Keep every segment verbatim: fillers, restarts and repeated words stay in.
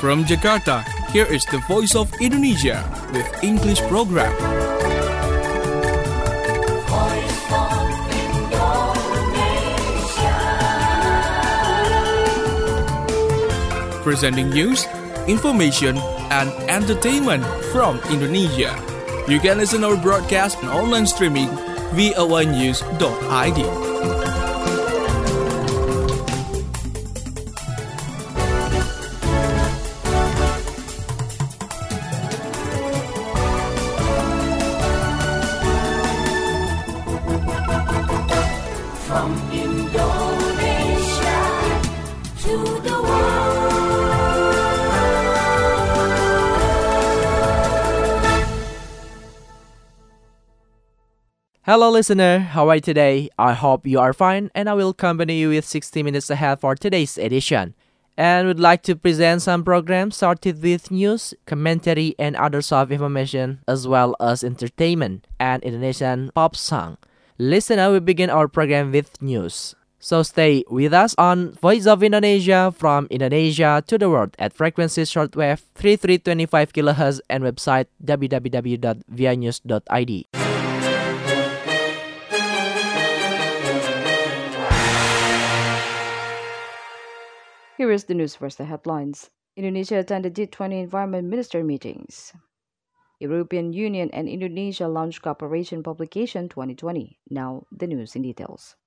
From Jakarta, here is the Voice of Indonesia with English program. Voice of Indonesia. Presenting news, information, and entertainment from Indonesia. You can listen our broadcast and online streaming v o a news dot i d. From Indonesia to the world. Hello listener, how are you today? I hope you are fine and I will accompany you with sixty minutes ahead for today's edition. And would like to present some programs started with news, commentary and other soft information as well as entertainment and Indonesian pop song. Listener, we begin our program with news. So stay with us on Voice of Indonesia from Indonesia to the world at frequency shortwave thirty-three twenty-five kilohertz and website w w w dot v i news dot i d. Here is the news first, the headlines. Indonesia attended G twenty Environment Minister meetings. European Union and Indonesia launched Cooperation Publication twenty twenty. Now, the news in details.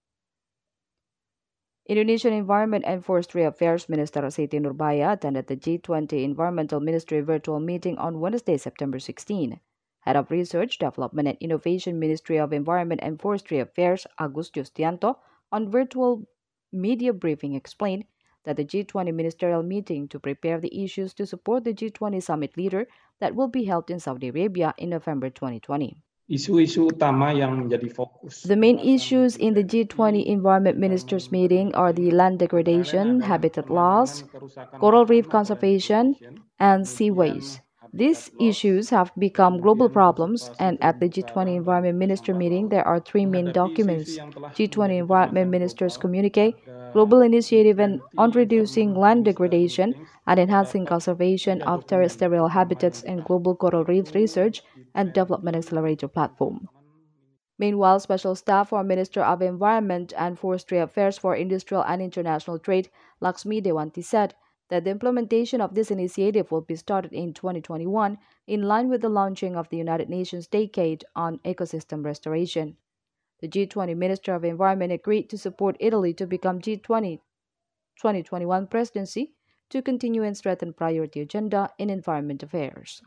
Indonesian Environment and Forestry Affairs Minister Siti Nurbaya attended the G twenty Environmental Ministry virtual meeting on Wednesday, September sixteenth. Head of Research, Development and Innovation Ministry of Environment and Forestry Affairs Agus Justianto on virtual media briefing explained that the G twenty ministerial meeting to prepare the issues to support the G twenty summit leader that will be held in Saudi Arabia in November twenty twenty. Isu-isu utama yang menjadi fokus. The main issues in the G twenty Environment Ministers meeting are the land degradation, habitat loss, coral reef conservation, and seaways. These issues have become global problems, and at the G twenty Environment Minister meeting, there are three main documents: G twenty Environment Ministers Communique, Global Initiative on Reducing Land Degradation and Enhancing Conservation of Terrestrial Habitats and Global Coral Reef Research and Development Accelerator Platform. Meanwhile, Special Staff for Minister of Environment and Forestry Affairs for Industrial and International Trade, Laksmi Dewanti, said that the implementation of this initiative will be started in twenty twenty-one in line with the launching of the United Nations Decade on Ecosystem Restoration. The G twenty Minister of Environment agreed to support Italy to become G twenty twenty twenty-one presidency to continue and strengthen priority agenda in environment affairs.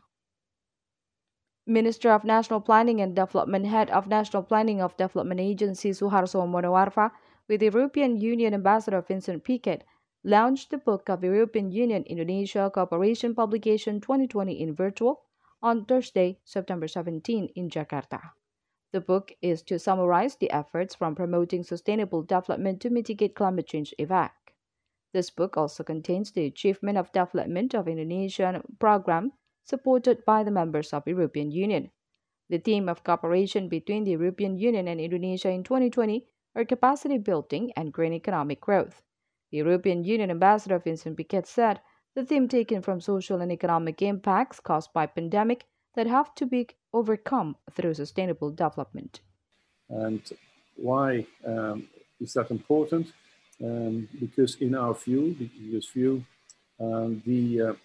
Minister of National Planning and Development, Head of National Planning of Development Agency Suharso Monoarfa, with the European Union Ambassador Vincent Piquet, launched the book of European Union Indonesia Cooperation Publication twenty twenty in virtual on Thursday, September seventeenth in Jakarta. The book is to summarize the efforts from promoting sustainable development to mitigate climate change effect. This book also contains the achievement of development of Indonesian program supported by the members of European Union. The theme of cooperation between the European Union and Indonesia in twenty twenty are capacity building and green economic growth. The European Union Ambassador Vincent Piquet said the theme taken from social and economic impacts caused by pandemic that have to be overcome through sustainable development. And why um, is that important? Um, because in our view, the E U's view, um, the uh,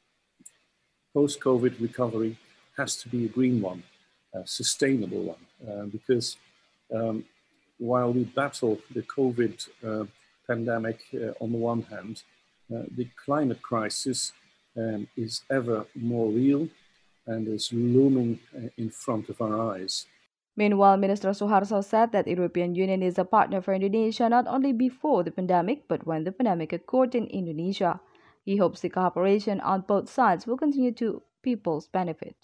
post-COVID recovery has to be a green one, a sustainable one, uh, because um, while we battle the COVID uh, pandemic uh, on the one hand, uh, the climate crisis um, is ever more real and is looming uh, in front of our eyes. Meanwhile, Minister Suharso said that the European Union is a partner for Indonesia not only before the pandemic, but when the pandemic occurred in Indonesia. He hopes the cooperation on both sides will continue to people's benefit.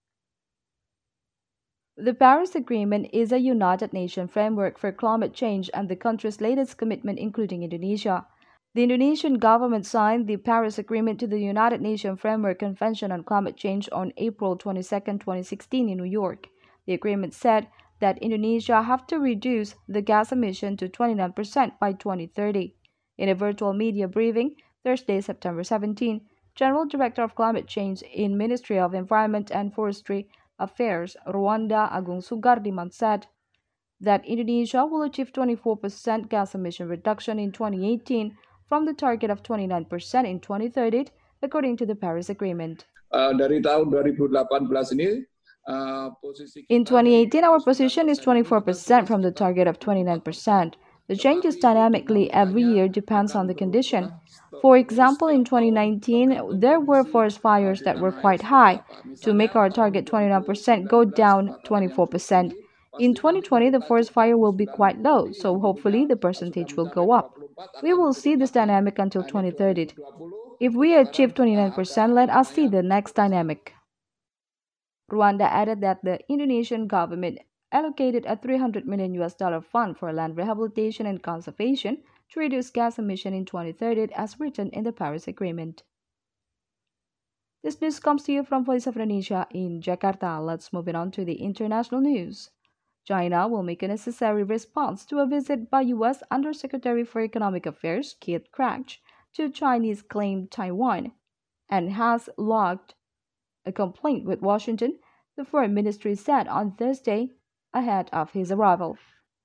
The Paris Agreement is a United Nations framework for climate change and the country's latest commitment, including Indonesia. The Indonesian government signed the Paris Agreement to the United Nations Framework Convention on Climate Change on April twenty-second, twenty sixteen in New York. The agreement said that Indonesia have to reduce the gas emission to twenty-nine percent by twenty thirty. In a virtual media briefing Thursday, September seventeenth, General Director of Climate Change in Ministry of Environment and Forestry Affairs, Rwanda Agung Sugardiman, said that Indonesia will achieve twenty-four percent gas emission reduction in twenty eighteen from the target of twenty-nine percent in twenty thirty, according to the Paris Agreement. Uh, dari tahun dua ribu delapan belas ini, uh, posisi In twenty eighteen, our position is twenty-four percent from the target of twenty-nine percent. The changes dynamically every year depends on the condition. For example, in twenty nineteen, there were forest fires that were quite high to make our target twenty-nine percent go down twenty-four percent. In twenty twenty, the forest fire will be quite low, so hopefully the percentage will go up. We will see this dynamic until twenty thirty. If we achieve twenty-nine percent, let us see the next dynamic. Rwanda added that the Indonesian government allocated a three hundred million U S dollar fund for land rehabilitation and conservation to reduce gas emission in twenty thirty as written in the Paris Agreement. This news comes to you from Voice of Indonesia in Jakarta. Let's move it on to the international news. China will make a necessary response to a visit by U S Undersecretary for Economic Affairs Keith Krach to Chinese claimed Taiwan and has logged a complaint with Washington, the Foreign Ministry said on Thursday ahead of his arrival.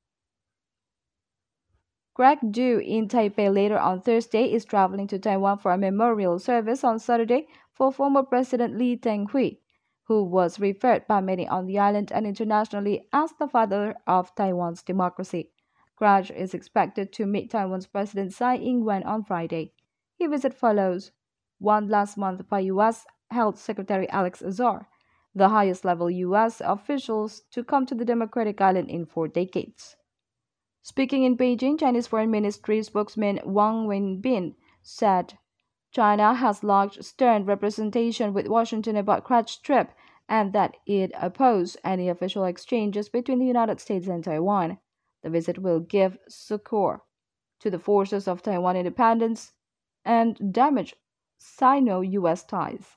Krach, due in Taipei later on Thursday, is traveling to Taiwan for a memorial service on Saturday for former President Lee Teng-hui, who was referred by many on the island and internationally as the father of Taiwan's democracy. Krach is expected to meet Taiwan's President Tsai Ing-wen on Friday. His visit follows one last month by U S Health Secretary Alex Azar, the highest-level U S officials to come to the Democratic Island in four decades. Speaking in Beijing, Chinese Foreign Ministry spokesman Wang Wenbin said China has lodged stern representation with Washington about Krach's trip and that it opposed any official exchanges between the United States and Taiwan. The visit will give succor to the forces of Taiwan independence and damage Sino-U S ties.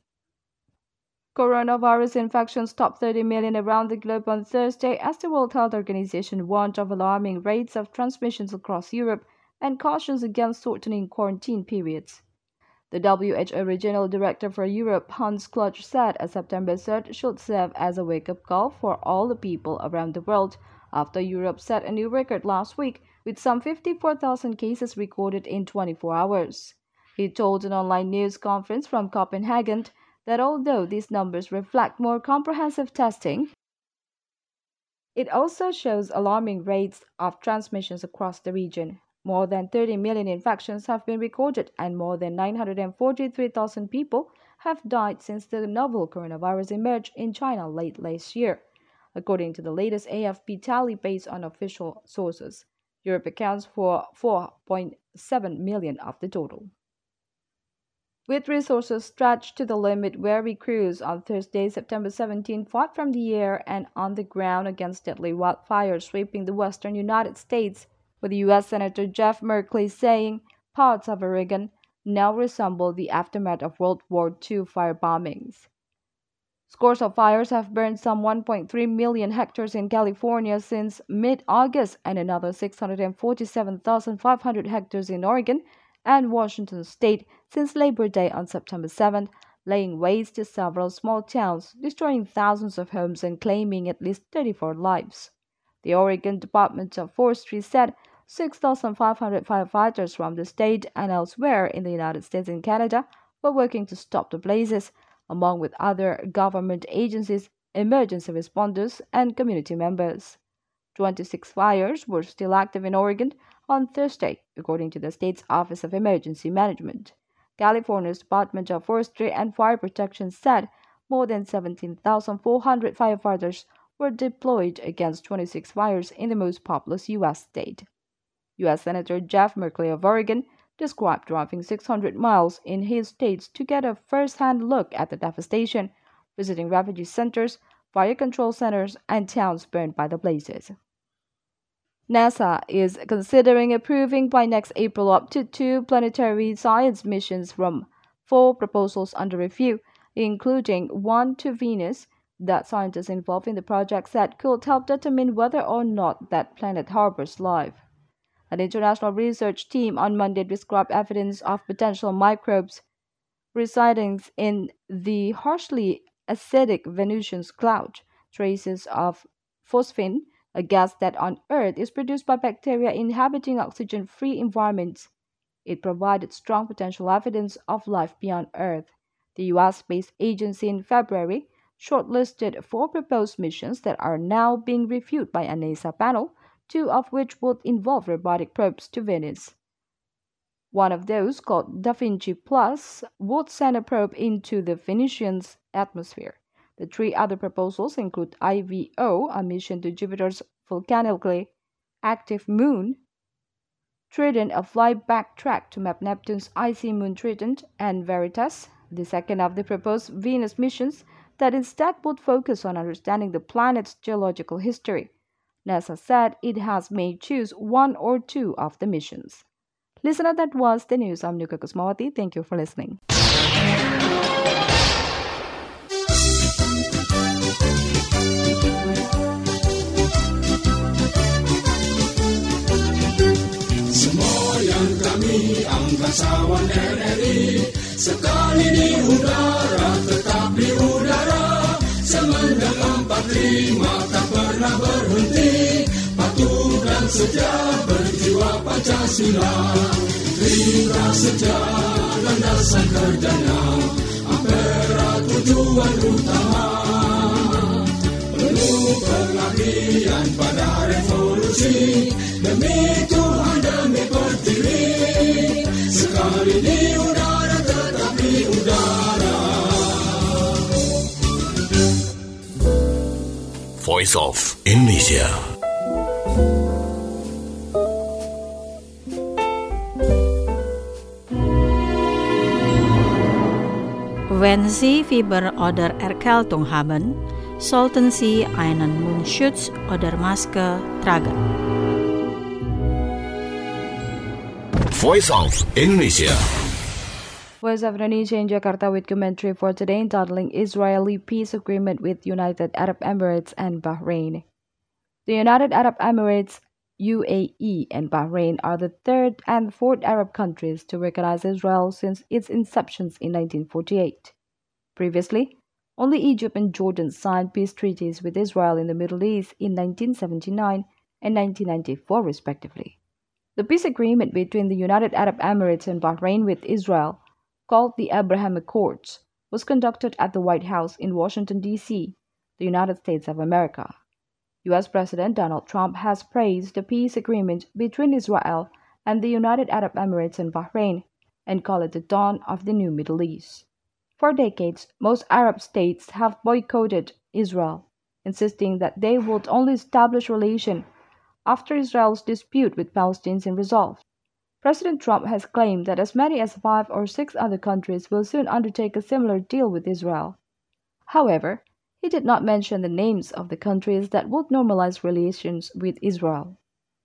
Coronavirus infections topped thirty million around the globe on Thursday as the World Health Organization warned of alarming rates of transmissions across Europe and cautions against shortening quarantine periods. The W H O Regional Director for Europe, Hans Kluge, said a September surge should serve as a wake-up call for all the people around the world after Europe set a new record last week with some fifty-four thousand cases recorded in twenty-four hours. He told an online news conference from Copenhagen that although these numbers reflect more comprehensive testing, it also shows alarming rates of transmissions across the region. More than thirty million infections have been recorded and more than nine hundred forty-three thousand people have died since the novel coronavirus emerged in China late last year, according to the latest A F P tally based on official sources. Europe accounts for four point seven million of the total. With resources stretched to the limit, weary crews on Thursday, September seventeenth, fought from the air and on the ground against deadly wildfires sweeping the western United States, with U S Senator Jeff Merkley saying parts of Oregon now resemble the aftermath of World War Two fire bombings. Scores of fires have burned some one point three million hectares in California since mid-August and another six hundred forty-seven thousand five hundred hectares in Oregon and Washington state since Labor Day on September seventh, laying waste to several small towns, destroying thousands of homes and claiming at least thirty-four lives. The Oregon Department of Forestry said six thousand five hundred firefighters from the state and elsewhere in the United States and Canada were working to stop the blazes, along with other government agencies, emergency responders, and community members. twenty-six fires were still active in Oregon on Thursday, according to the state's Office of Emergency Management. California's Department of Forestry and Fire Protection said more than seventeen thousand four hundred firefighters were deployed against twenty-six fires in the most populous U S state. U S Senator Jeff Merkley of Oregon described driving six hundred miles in his states to get a first-hand look at the devastation, visiting refugee centers, fire control centers, and towns burned by the blazes. NASA is considering approving by next April up to two planetary science missions from four proposals under review, including one to Venus that scientists involved in the project said could help determine whether or not that planet harbors life. An international research team on Monday described evidence of potential microbes residing in the harshly acidic Venusian cloud, traces of phosphine, a gas that on Earth is produced by bacteria inhabiting oxygen free environments. It provided strong potential evidence of life beyond Earth. The U S Space Agency in February shortlisted four proposed missions that are now being reviewed by a NASA panel, two of which would involve robotic probes to Venus. One of those, called Da Vinci Plus, would send a probe into the Venusian's atmosphere. The three other proposals include I V O, a mission to Jupiter's volcanically active moon, Trident, a flyback track to map Neptune's icy moon Trident, and Veritas, the second of the proposed Venus missions that instead would focus on understanding the planet's geological history. NASA said it has may choose one or two of the missions. Listener, that was the news. I'm Nuka Kusmawati. Thank you for listening. Semoyan kami angkasawan R R I, sekali di udara tetap di udara, semendang empat lima tak pernah berhenti, patuh dan setia berjiwa Pancasila. Rika sejarah landasan kerjanya, ampera tujuan utama, penuh pengabdian pada revolusi, demi Tuhan demi pertiwi, sekali di udara tetap di udara. Voice of Indonesia. Wenn Sie Fieber oder Erkältung haben, sollten Sie einen Mundschutz oder Maske tragen. Voice of Indonesia. Voice of Indonesia in Jakarta with commentary for today entitling Israeli Peace Agreement with United Arab Emirates and Bahrain. The United Arab Emirates, U A E, and Bahrain are the third and fourth Arab countries to recognize Israel since its inception in nineteen forty-eight. Previously, only Egypt and Jordan signed peace treaties with Israel in the Middle East in nineteen seventy-nine and nineteen ninety-four, respectively. The peace agreement between the United Arab Emirates and Bahrain with Israel, called the Abraham Accords, was conducted at the White House in Washington, D C, the United States of America. U S President Donald Trump has praised the peace agreement between Israel and the United Arab Emirates and Bahrain and called it the dawn of the new Middle East. For decades, most Arab states have boycotted Israel, insisting that they would only establish relations after Israel's dispute with Palestinians is resolved. President Trump has claimed that as many as five or six other countries will soon undertake a similar deal with Israel. However, he did not mention the names of the countries that would normalize relations with Israel.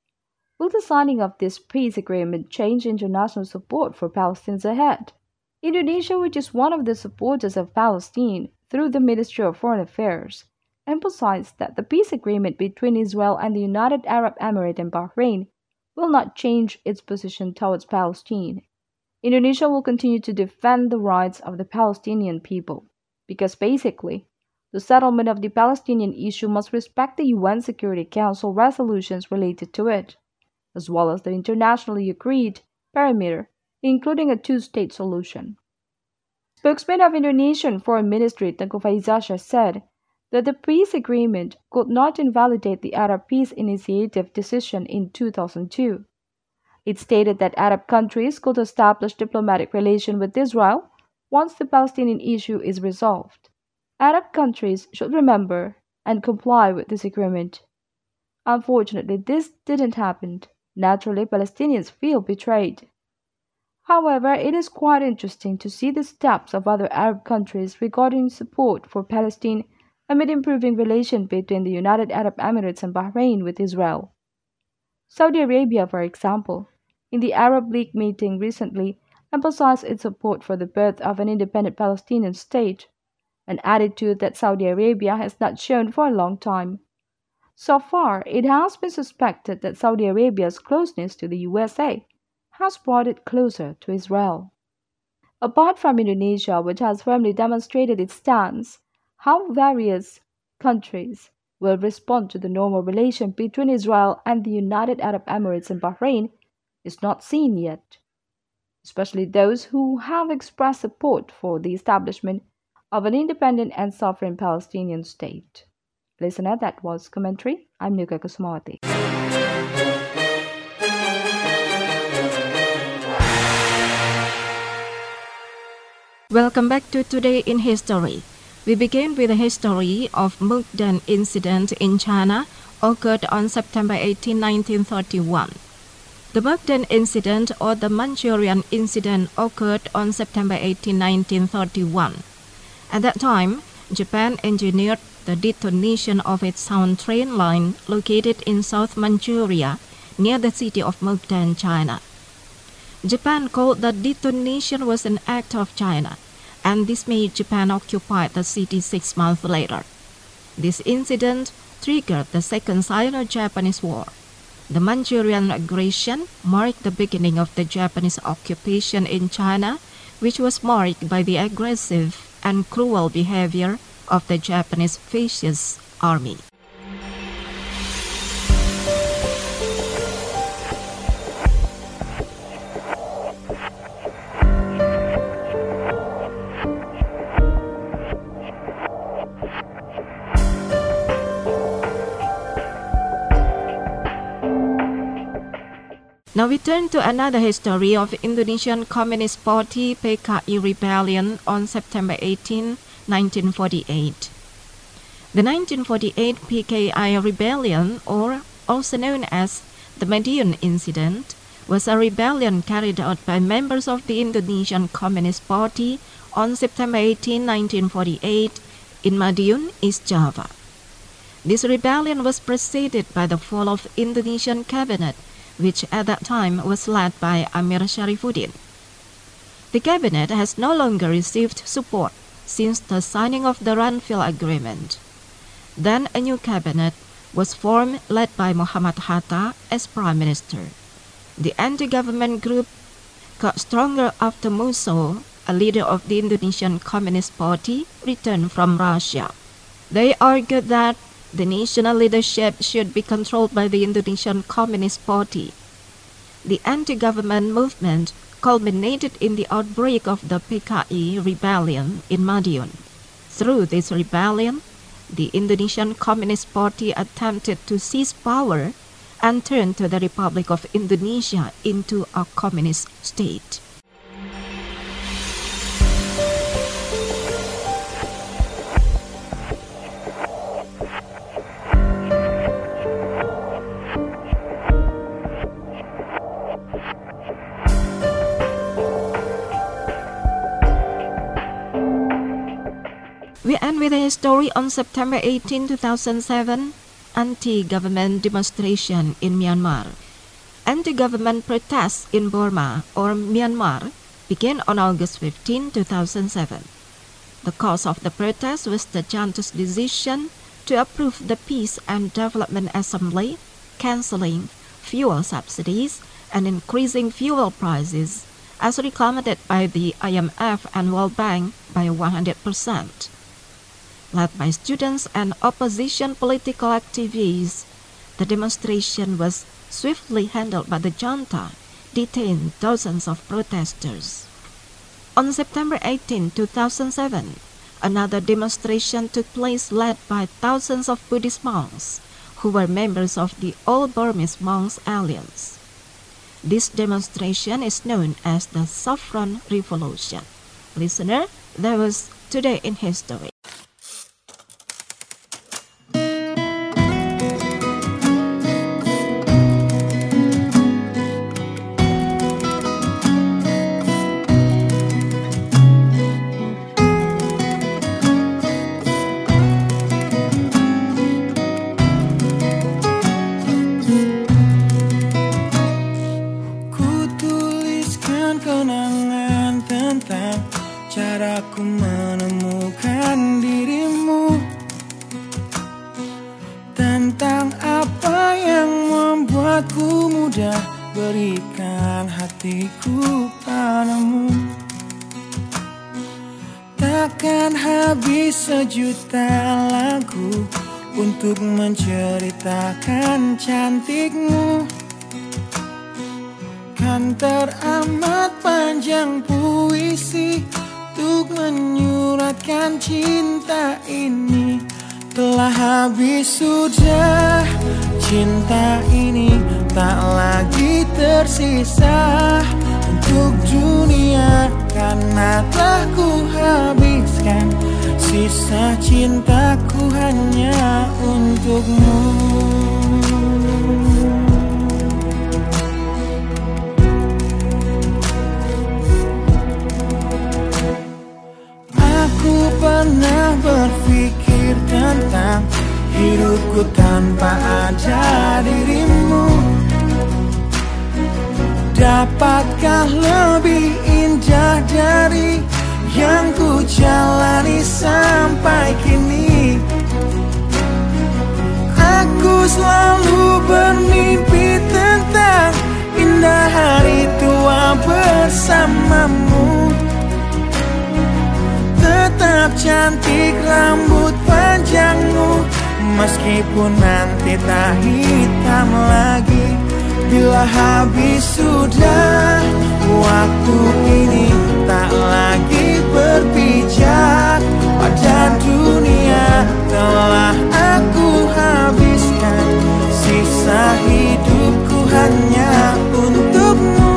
Will the signing of this peace agreement change international support for Palestinians ahead? Indonesia, which is one of the supporters of Palestine through the Ministry of Foreign Affairs, emphasized that the peace agreement between Israel and the United Arab Emirates and Bahrain will not change its position towards Palestine. Indonesia will continue to defend the rights of the Palestinian people, because basically, the settlement of the Palestinian issue must respect the U N Security Council resolutions related to it, as well as the internationally agreed perimeter, including a two-state solution. Spokesman of Indonesian Foreign Ministry Tengku Faizasyah said that the peace agreement could not invalidate the Arab Peace Initiative decision in two thousand two. It stated that Arab countries could establish diplomatic relations with Israel once the Palestinian issue is resolved. Arab countries should remember and comply with this agreement. Unfortunately, this didn't happen. Naturally, Palestinians feel betrayed. However, it is quite interesting to see the steps of other Arab countries regarding support for Palestine amid improving relations between the United Arab Emirates and Bahrain with Israel. Saudi Arabia, for example, in the Arab League meeting recently, emphasized its support for the birth of an independent Palestinian state, an attitude that Saudi Arabia has not shown for a long time. So far, it has been suspected that Saudi Arabia's closeness to the U S A has brought it closer to Israel. Apart from Indonesia, which has firmly demonstrated its stance, how various countries will respond to the normal relation between Israel and the United Arab Emirates and Bahrain is not seen yet, especially those who have expressed support for the establishment of an independent and sovereign Palestinian state. Listener, that was commentary. I'm Nuka Kusmawati. Welcome back to Today in History. We begin with the history of Mukden incident in China occurred on September eighteenth, nineteen thirty-one. The Mukden incident or the Manchurian incident occurred on September eighteenth, nineteen thirty-one. At that time, Japan engineered the detonation of its sound train line located in South Manchuria near the city of Mukden, China. Japan called the detonation was an act of China, and this made Japan occupy the city six months later. This incident triggered the Second Sino-Japanese War. The Manchurian aggression marked the beginning of the Japanese occupation in China, which was marked by the aggressive and cruel behavior of the Japanese fascist army. Now we turn to another history of Indonesian Communist Party P K I rebellion on September eighteenth, nineteen forty-eight. The nineteen forty-eight P K I rebellion, or also known as the Madiun Incident, was a rebellion carried out by members of the Indonesian Communist Party on September eighteenth, nineteen forty-eight in Madiun, East Java. This rebellion was preceded by the fall of Indonesian cabinet, which at that time was led by Amir Syarifuddin. The cabinet has no longer received support since the signing of the Ranville Agreement. Then a new cabinet was formed led by Muhammad Hatta as prime minister. The anti-government group got stronger after Musso, a leader of the Indonesian Communist Party, returned from Russia. They argued that the national leadership should be controlled by the Indonesian Communist Party. The anti-government movement culminated in the outbreak of the P K I rebellion in Madiun. Through this rebellion, the Indonesian Communist Party attempted to seize power and turn to the Republic of Indonesia into a communist state. We end with a story on September eighteenth, two thousand seven, anti-government demonstration in Myanmar. Anti-government protests in Burma or Myanmar began on August fifteenth, two thousand seven. The cause of the protest was the junta's decision to approve the Peace and Development Assembly, cancelling fuel subsidies and increasing fuel prices as reclaimed by the I M F and World Bank by one hundred percent. Led by students and opposition political activists, the demonstration was swiftly handled by the junta, detained dozens of protesters. On September eighteenth, two thousand seven, another demonstration took place led by thousands of Buddhist monks who were members of the All Burmese Monks Alliance. This demonstration is known as the Saffron Revolution. Listener, that was Today in History. Caraku menemukan dirimu, tentang apa yang membuatku mudah berikan hatiku padamu. Takkan habis sejuta lagu untuk menceritakan cantikmu. Kan teramat panjang puisi untuk menyuratkan cinta ini. Telah habis sudah cinta ini, tak lagi tersisa untuk dunia, karena telah ku habiskan sisa cintaku hanya untukmu. Aku pernah berpikir tentang hidupku tanpa ada dirimu. Dapatkah lebih indah dari yang ku jalani sampai kini? Aku selalu bermimpi tentang indah hari tua bersamamu. Tetap cantik rambut panjangmu, meskipun nanti tak hitam lagi. Bila habis sudah waktu ini, tak lagi berpijak pada dunia. Telah aku habiskan sisa hidupku hanya untukmu.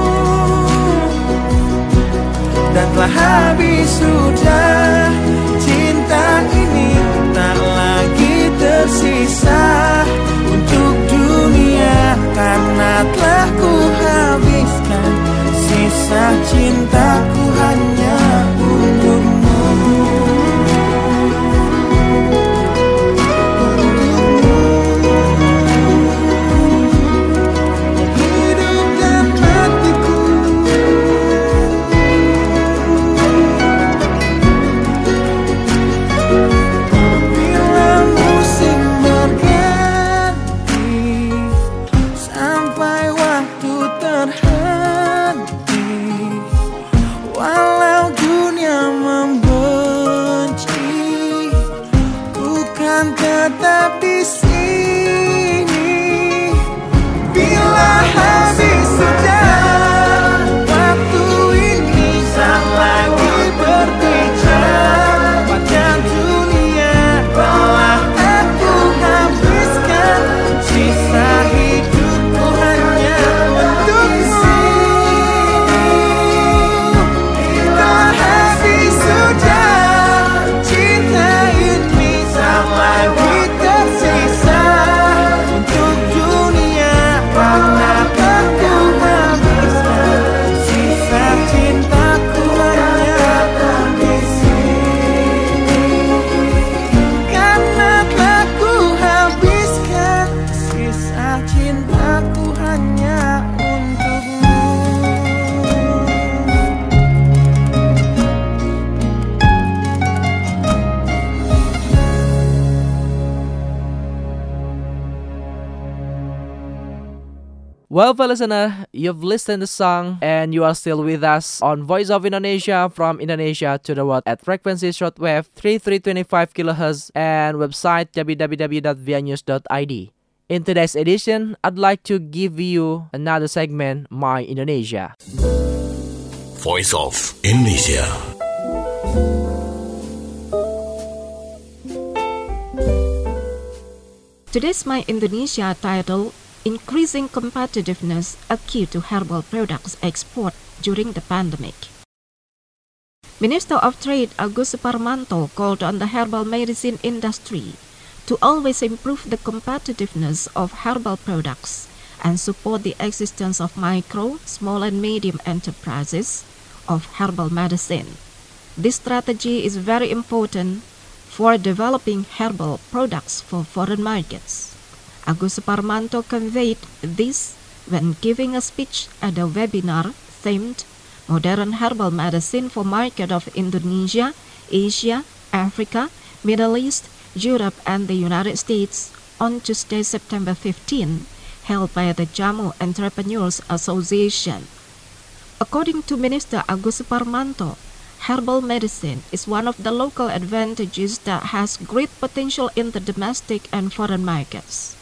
Dan telah habis sudah cinta ini, tak lagi tersisa untuk dunia, karena telah ku habiskan sisa cintaku hanya untukmu. Hidup dan matiku, bila musim berganti, sampai waktu terhenti, walau dunia membenci, bukan tetap di sini. Bila habis sudah waktu ini, tak lagi berbicara pada dunia. Telah aku habiskan sisa hidupku hanya untukmu. Bila habis sudah cinta ini, tak lagi tersisa untuk dunia, karena aku habiskan sisa cintaku hanya di sini. Karena telah ku habiskan sisa cintaku hanya untukmu. Well, for listener, you've listened to the song and you are still with us on Voice of Indonesia from Indonesia to the world at frequency shortwave thirty-three twenty-five kilohertz and website w w w dot v i news dot i d. In today's edition, I'd like to give you another segment, My Indonesia. Voice of Indonesia. Today's My Indonesia title, Increasing Competitiveness, a Key to Herbal Products Export During the Pandemic. Minister of Trade Agus Suparmanto called on the herbal medicine industry to always improve the competitiveness of herbal products and support the existence of micro, small and medium enterprises of herbal medicine. This strategy is very important for developing herbal products for foreign markets. Agus Suparmanto conveyed this when giving a speech at a webinar themed Modern Herbal Medicine for Market of Indonesia, Asia, Africa, Middle East, Europe and the United States on Tuesday, September fifteenth, held by the Jamu Entrepreneurs Association. According to Minister Agus Suparmanto, herbal medicine is one of the local advantages that has great potential in the domestic and foreign markets.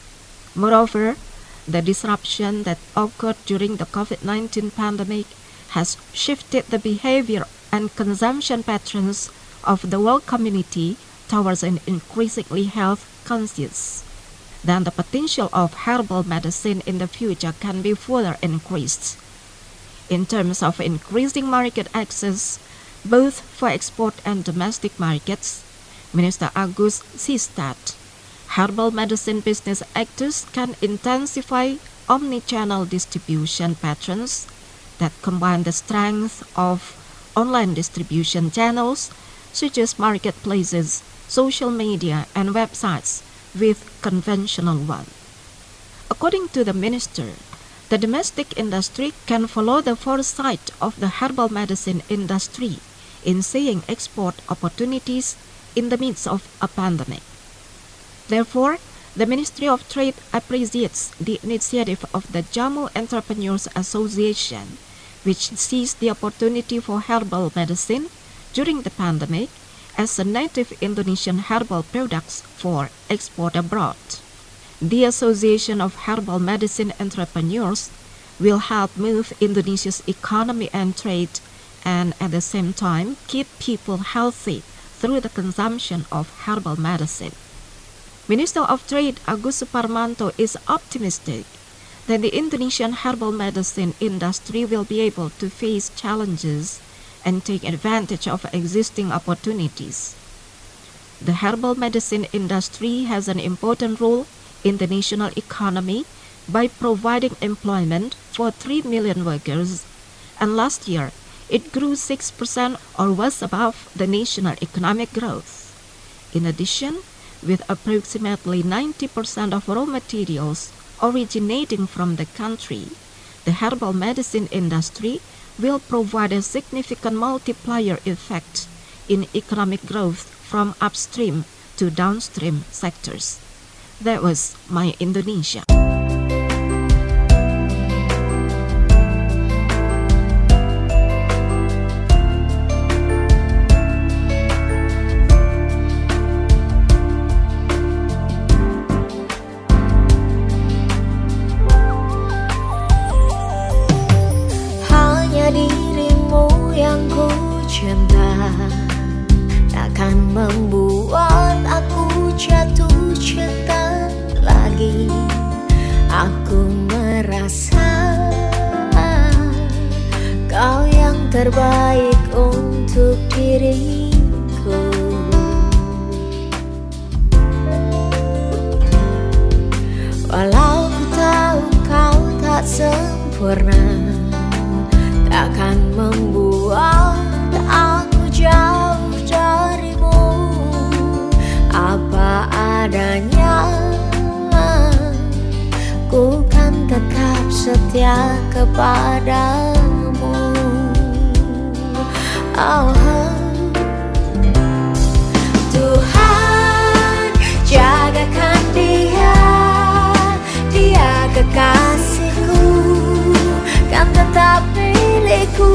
Moreover, the disruption that occurred during the COVID nineteen pandemic has shifted the behavior and consumption patterns of the world community towards an increasingly health conscious. Then the potential of herbal medicine in the future can be further increased. In terms of increasing market access, both for export and domestic markets, Minister Agus sees that herbal medicine business actors can intensify omni-channel distribution patterns that combine the strength of online distribution channels such as marketplaces, social media, and websites with conventional ones. According to the minister, the domestic industry can follow the foresight of the herbal medicine industry in seeing export opportunities in the midst of a pandemic. Therefore, the Ministry of Trade appreciates the initiative of the Jammu Entrepreneurs Association, which seized the opportunity for herbal medicine during the pandemic as a native Indonesian herbal products for export abroad. The Association of Herbal Medicine Entrepreneurs will help move Indonesia's economy and trade and at the same time keep people healthy through the consumption of herbal medicine. Minister of Trade Agus Suparmanto is optimistic that the Indonesian herbal medicine industry will be able to face challenges and take advantage of existing opportunities. The herbal medicine industry has an important role in the national economy by providing employment for three million workers, and last year it grew six percent or was above the national economic growth. In addition, with approximately ninety percent of raw materials originating from the country, the herbal medicine industry will provide a significant multiplier effect in economic growth from upstream to downstream sectors. That was My Indonesia. Hanya dirimu yang ku cinta, takkan membuat aku jatuh cinta lagi. Aku merasa kau yang terbaik untuk diriku. Walau ku tahu kau tak sempurna, takkan membuat aku jauh darimu. Apa adanya, ku kan tetap setia kepadamu. Oh, Tuhan, jagakan dia, dia kekasihku, kan tetap milikku.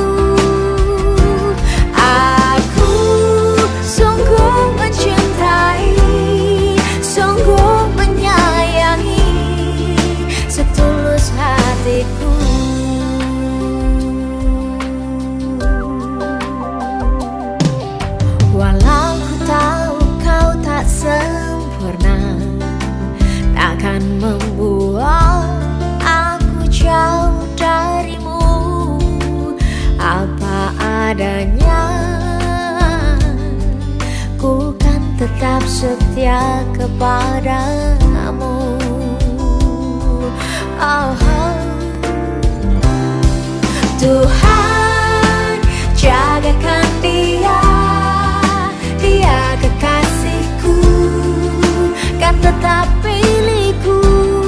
Aku sungguh mencintai, sungguh menyayangi, setulus hatiku. Walau ku tahu kau tak sempurna, takkan membuat aku jauh darimu. Apa adanya, ku kan tetap setia kepadamu. Oh, Tuhan, jagakan dia, dia kekasihku, kan tetap milikku.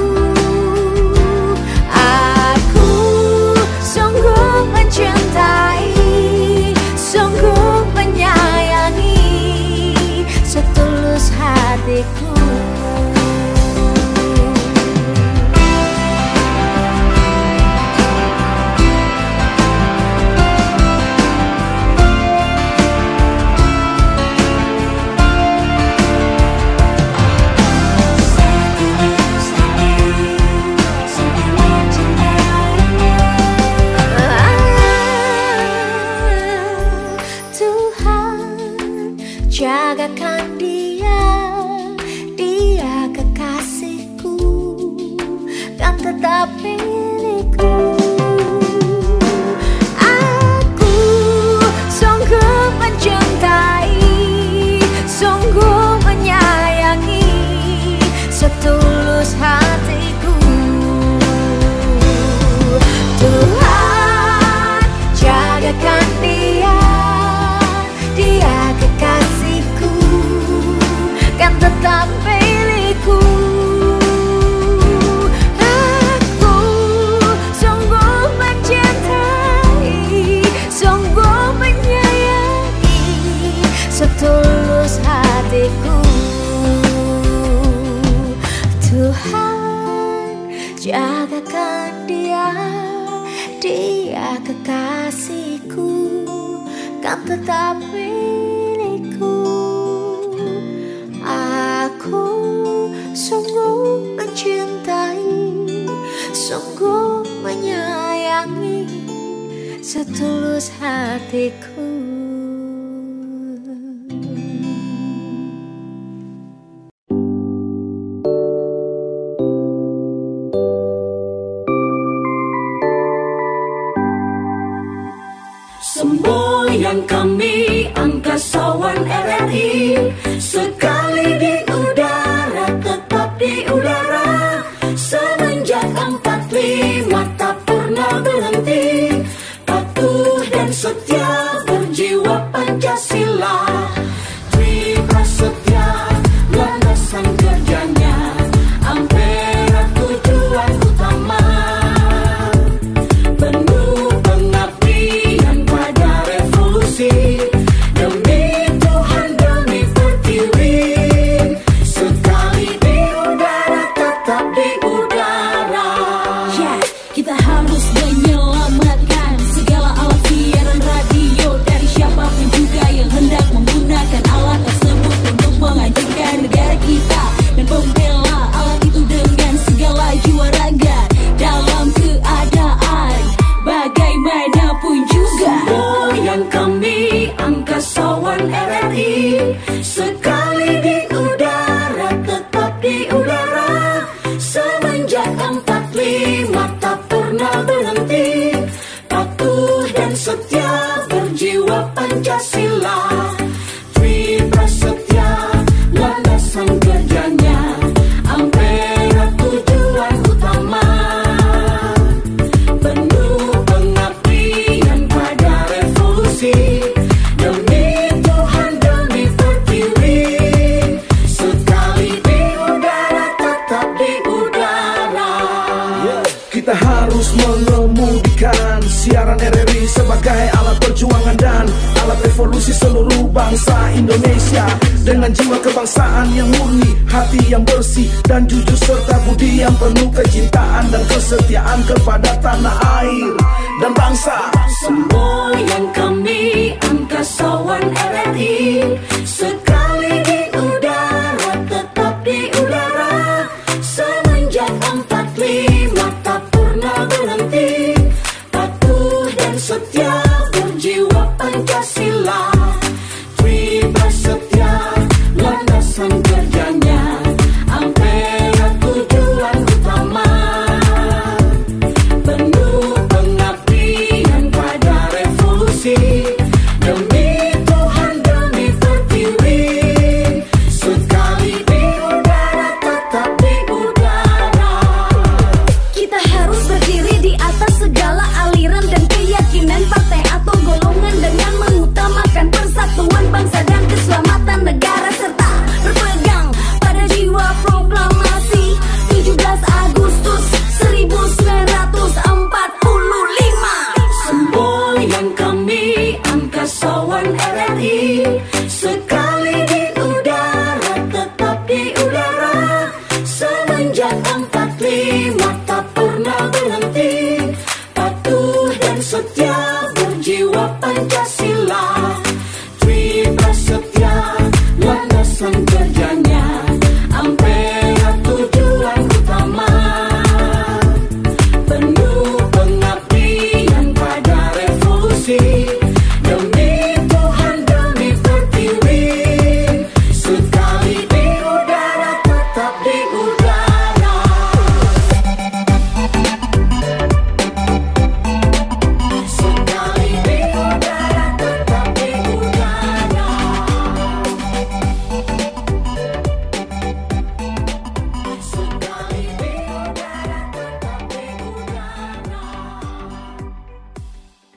Aku sungguh mencintai, sungguh menyayangi, setulus hatiku. tetap milikku. Aku sungguh mencintai, sungguh menyayangi, setulus hatiku. Tuhan jagakan dia, dia kekasihku, kan tetap milikku. Aku sungguh mencintai, sungguh menyayangi, setulus hatiku. Tuhan jagakan dia, dia kekasihku, kan tetap milikku. Aku sungguh mencintai, sungguh menyayangi, setulus hatiku. Semboyan kami angkasawan R R I, sekali di udara tetap di udara. Semenjak empat lima tak pernah berhenti, patuh dan setia berjiwa Pancasila. Tri Prasetya landasan kerjanya, Ampera tujuan utama. Penuh pengabdian pada revolusi, demi Tuhan demi pertiwi. Sekali di udara tetap di udara. Ya, kita harus menyelamatkan segala alat siaran radio dari siapapun juga yang hendak menggunakan alat tersebut untuk menghancurkan negara kita dan membela alat itu dengan segala jiwa raga dalam keadaan bagaimanapun juga. Semboyan kami angkasawan R R I, sekali di udara tetap di udara. Semenjak empat lima tak pernah berhenti, patuh dan setia berjiwa Pancasila. Tri Prasetya landasan kerjanya, Ampera tujuan utama. Penuh pengabdian pada revolusi, demi Tuhan demi pertiwi. Sekali di udara tetap di udara. Kita harus mengemudikan siaran R R I sebagai alat perjuangan dan alat revolusi seluruh bangsa Indonesia. Dengan jiwa kebangsaan yang murni, hati yang bersih dan jujur, serta budi yang penuh kecintaan dan kesetiaan kepada tanah air dan bangsa. Semboyan kami angkasawan R R I, sekali di udara tetap di udara. Semenjak empat lima tak pernah berhenti, patuh dan setia berjiwa Pancasila. Tri Prasetya landasan kerjanya, Ampera tujuan utama. Penuh pengabdian pada revolusi, demi Tuhan demi pertiwi.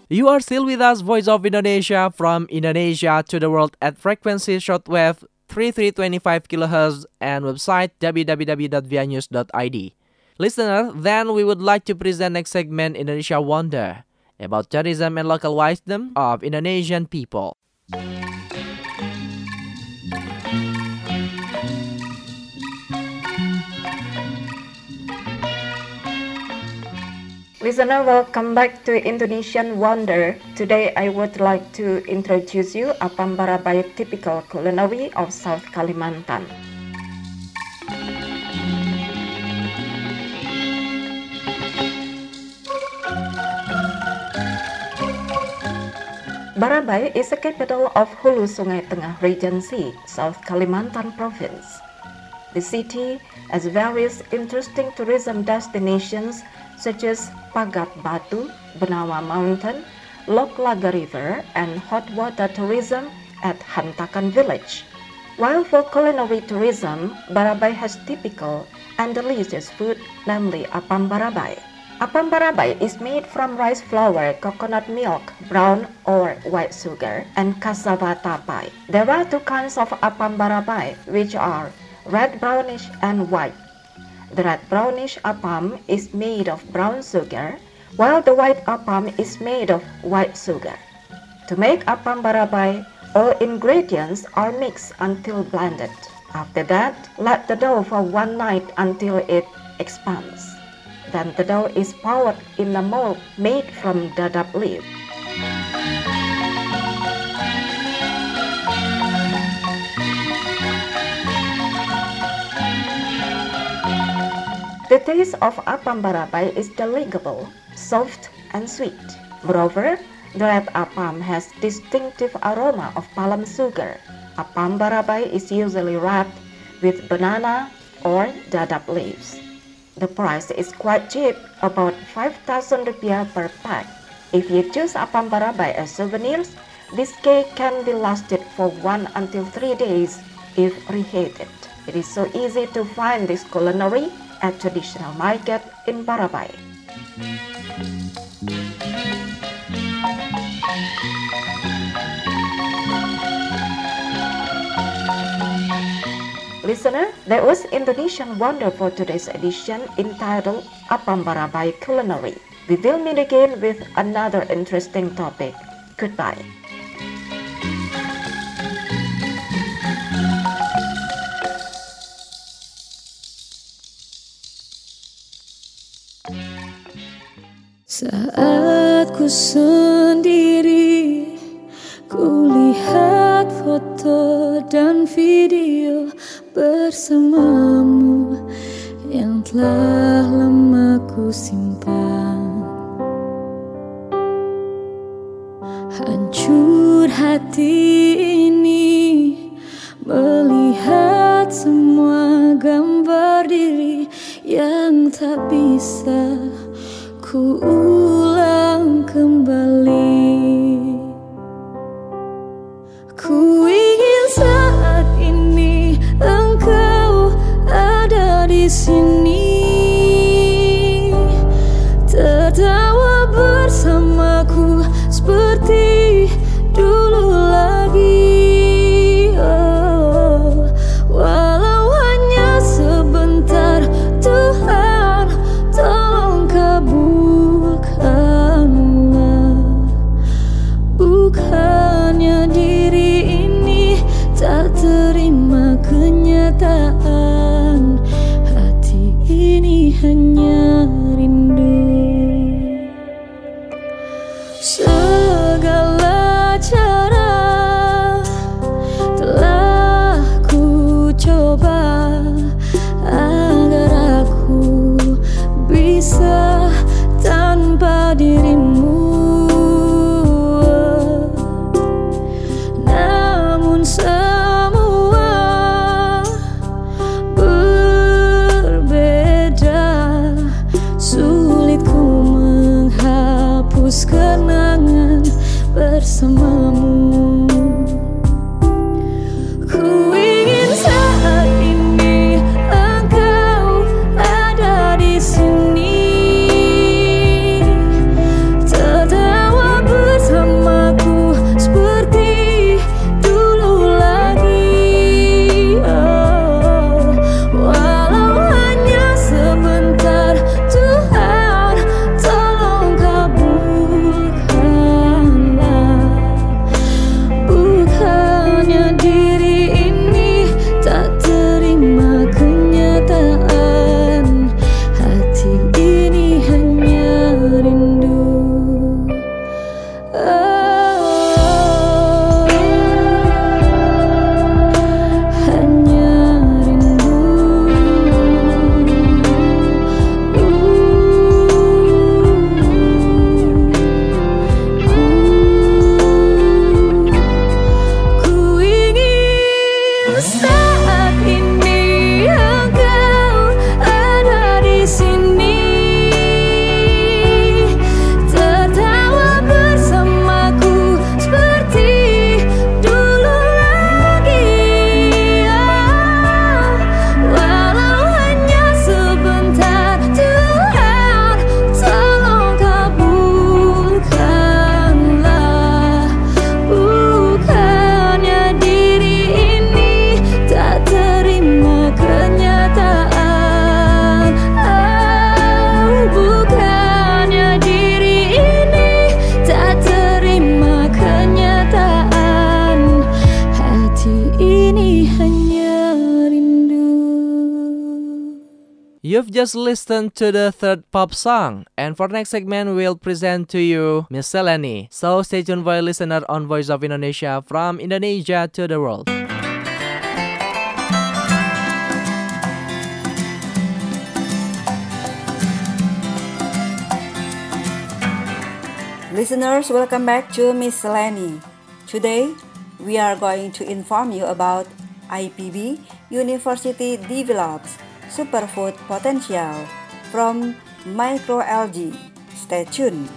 You are still with us, Voice of Indonesia, from Indonesia to the world at frequency shortwave three three two five kilohertz and website w w w dot v i news dot i d. Listener, then we would like to present next segment Indonesia Wonder, about tourism and local wisdom of Indonesian people. Listener, welcome back to Indonesian Wonder. Today I would like to introduce you Apam Barabai, typical culinary of South Kalimantan. Barabai is the capital of Hulu Sungai Tengah Regency, South Kalimantan Province. The city has various interesting tourism destinations such as Pagat Batu, Benawa Mountain, Lok Laga River, and hot water tourism at Hantakan Village. While for culinary tourism, Barabai has typical and delicious food, namely Apam Barabai. Apam Barabai is made from rice flour, coconut milk, brown or white sugar, and cassava tapai. There are two kinds of Apam Barabai, which are red brownish and white. The red brownish Apam is made of brown sugar, while the white Apam is made of white sugar. To make Apam Barabai, all ingredients are mixed until blended. After that, let the dough for one night until it expands. Then the dough is poured in a mold made from dadap leaf. The taste of Apam Barabai is delectable, soft and sweet. Moreover, the red Apam has distinctive aroma of palm sugar. Apam Barabai is usually wrapped with banana or dadap leaves. The price is quite cheap, about five thousand rupiah per pack. If you choose Apam Barabai as souvenirs, this cake can be lasted for one until three days if reheated. It is so easy to find this culinary at traditional market in Barabai. Listener, that was Indonesian Wonder for today's edition entitled Apam Barabai Culinary. We will meet again with another interesting topic. Goodbye. Saat ku sendiri, ku lihat foto dan video bersamamu yang telah lama ku simpan. Hancur hati ini melihat semua gambar diri yang tak bisa ku ulang kembali. Ku ingin saat ini engkau ada di sini, tertawa bersamaku seperti dulu lagi. Oh, walau hanya sebentar, Tuhan tolong kabulkanlah You've just listened to the third pop song, and for next segment, we'll present to you Miscellany. So stay tuned for a listener on Voice of Indonesia from Indonesia to the world. Listeners, welcome back to Miscellany. Today, we are going to inform you about I P B University develops superfood potential from microalgae. Stay tuned.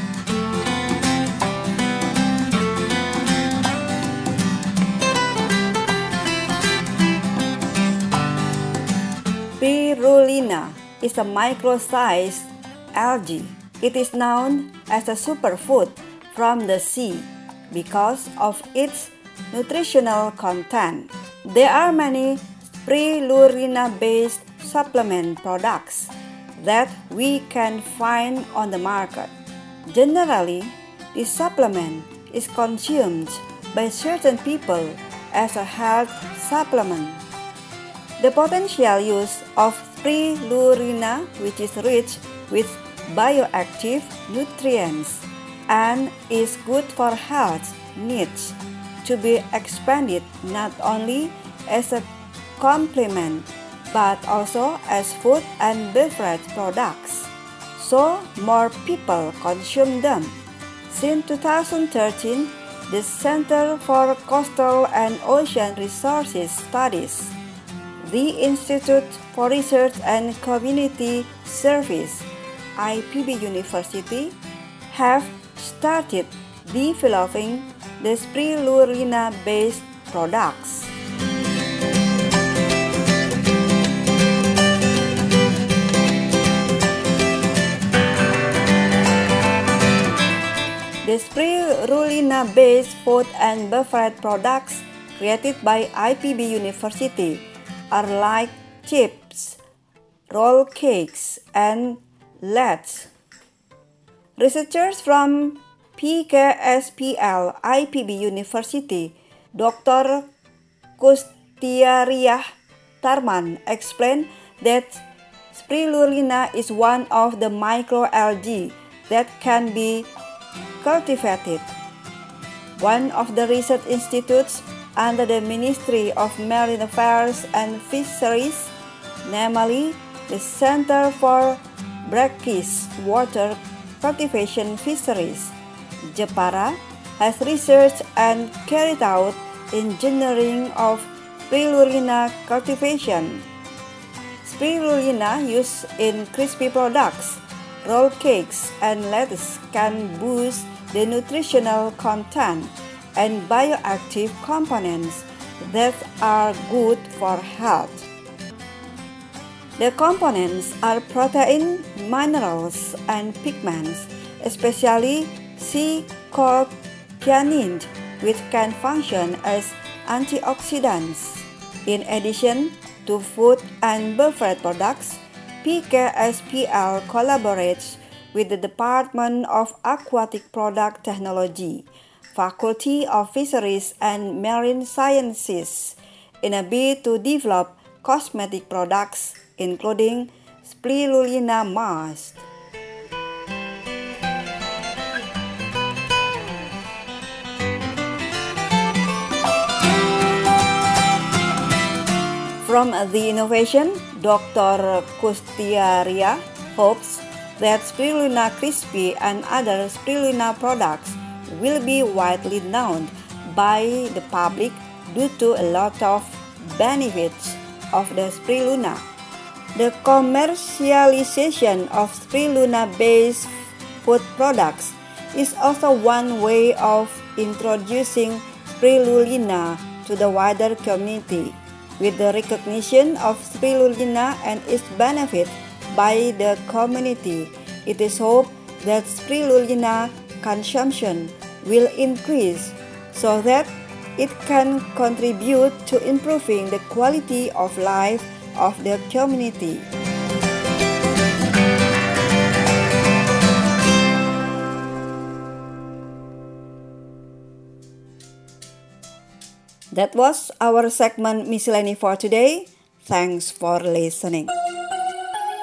Spirulina is a micro-sized algae. It is known as a superfood from the sea because of its nutritional content. There are many spirulina-based supplement products that we can find on the market. Generally, this supplement is consumed by certain people as a health supplement. The potential use of spirulina, which is rich with bioactive nutrients and is good for health, needs to be expanded not only as a complement but also as food and beverage products, so more people consume them. Since two thousand thirteen, the Center for Coastal and Ocean Resources Studies, the Institute for Research and Community Service, I P B University, have started developing the spirulina-based products. The spirulina-based food and beverage products created by I P B University are like chips, roll cakes, and Let's. Researchers from P K S P L I P B University, Doctor Kustiariah Tarman, explained that spirulina is one of the microalgae that can be cultivated. One of the research institutes under the Ministry of Marine Affairs and Fisheries, namely the Center for Brackish Water Cultivation Fisheries, JEPARA, has researched and carried out engineering of spirulina cultivation. Spirulina used in crispy products, roll cakes, and lettuce can boost the nutritional content and bioactive components that are good for health. The components are protein, minerals, and pigments, especially C-cobalamin, which can function as antioxidants. In addition to food and beverage products, P K S P L collaborates with the Department of Aquatic Product Technology, Faculty of Fisheries and Marine Sciences, in a bid to develop cosmetic products, including spirulina mask. From the innovation, Doctor Kustiariah hopes that spirulina crispy and other spirulina products will be widely known by the public due to a lot of benefits of the spirulina. The commercialization of spirulina-based food products is also one way of introducing spirulina to the wider community. With the recognition of spirulina and its benefit by the community, it is hoped that spirulina consumption will increase so that it can contribute to improving the quality of life of the community. That was our segment Miscellany for today. Thanks for listening.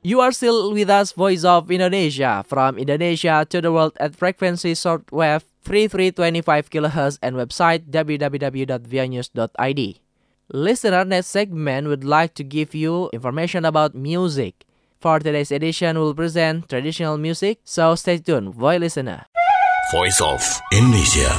You are still with us, Voice of Indonesia, from Indonesia to the world at frequency shortwave thirty-three twenty-five kilohertz and website w w w dot v i news dot i d. Listener, next segment would like to give you information about music. For today's edition, we'll present traditional music, so stay tuned, Voice listener. Voice of Indonesia.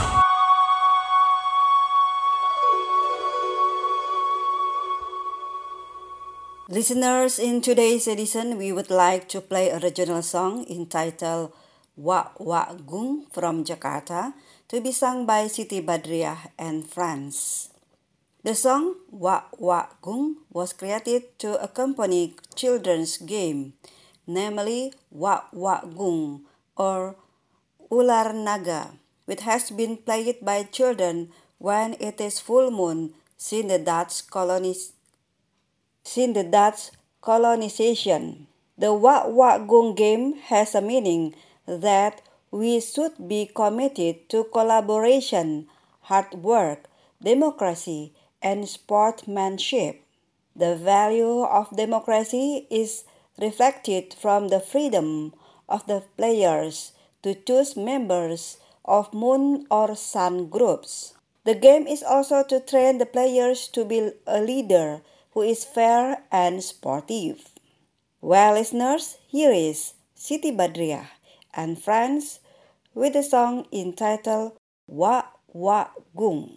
Listeners, in today's edition, we would like to play a regional song entitled Wak Wak Gung from Jakarta, to be sung by Siti Badriah and friends. The song Wak Wak Gung was created to accompany children's game, namely Wak Wak Gung or Ular Naga, which has been played by children when it is full moon since the Dutch colonies. Since the Dutch colonization. The Wak Wak Gung game has a meaning that we should be committed to collaboration, hard work, democracy, and sportsmanship. The value of democracy is reflected from the freedom of the players to choose members of moon or sun groups. The game is also to train the players to be a leader who is fair and sportive. Well, listeners, here is Siti Badriah and friends with a song entitled Wak Wak Gung.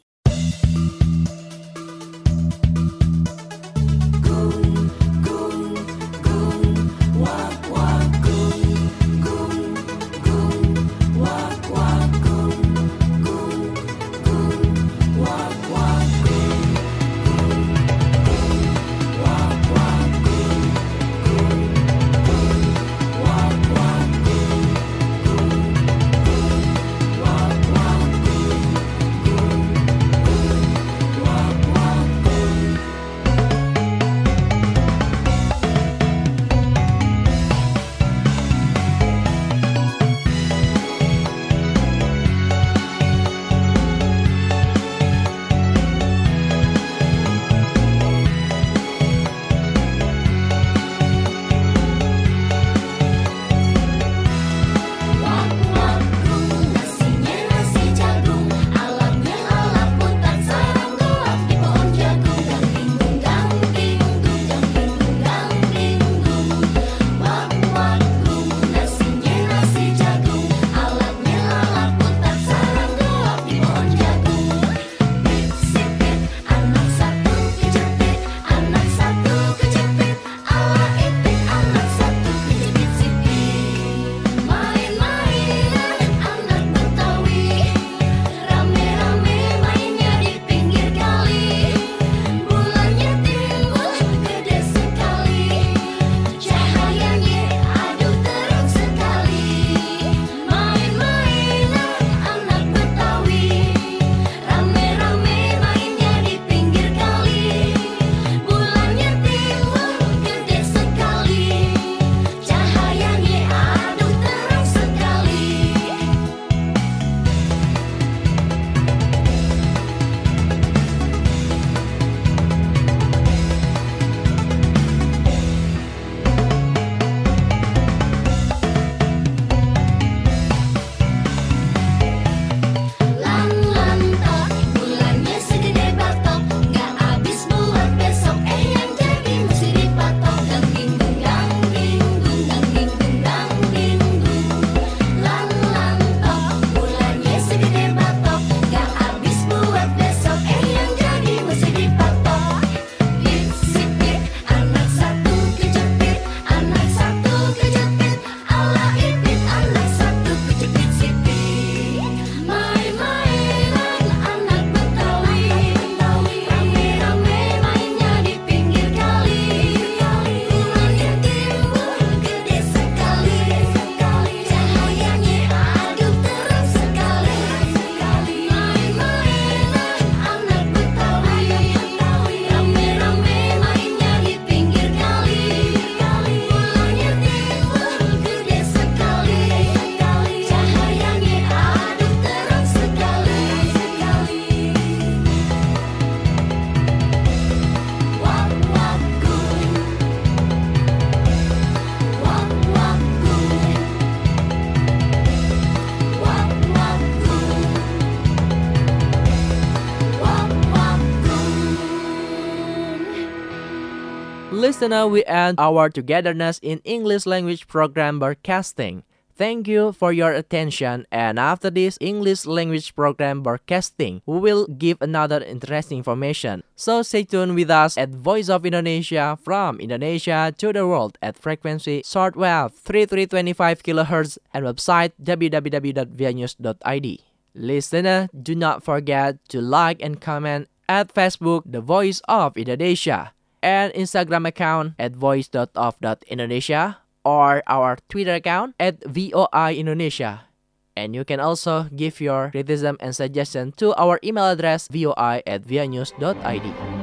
Listener, we end our togetherness in English language program broadcasting. Thank you for your attention, and after this English language program broadcasting, we will give another interesting information. So stay tuned with us at Voice of Indonesia from Indonesia to the world at frequency shortwave three three two five kilohertz and website w w w dot v i news dot i d. Listener, do not forget to like and comment at Facebook The Voice of Indonesia and Instagram account at voice dot of dot indonesia or our Twitter account at V O I Indonesia. And you can also give your criticism and suggestion to our email address voi at v i news dot i d.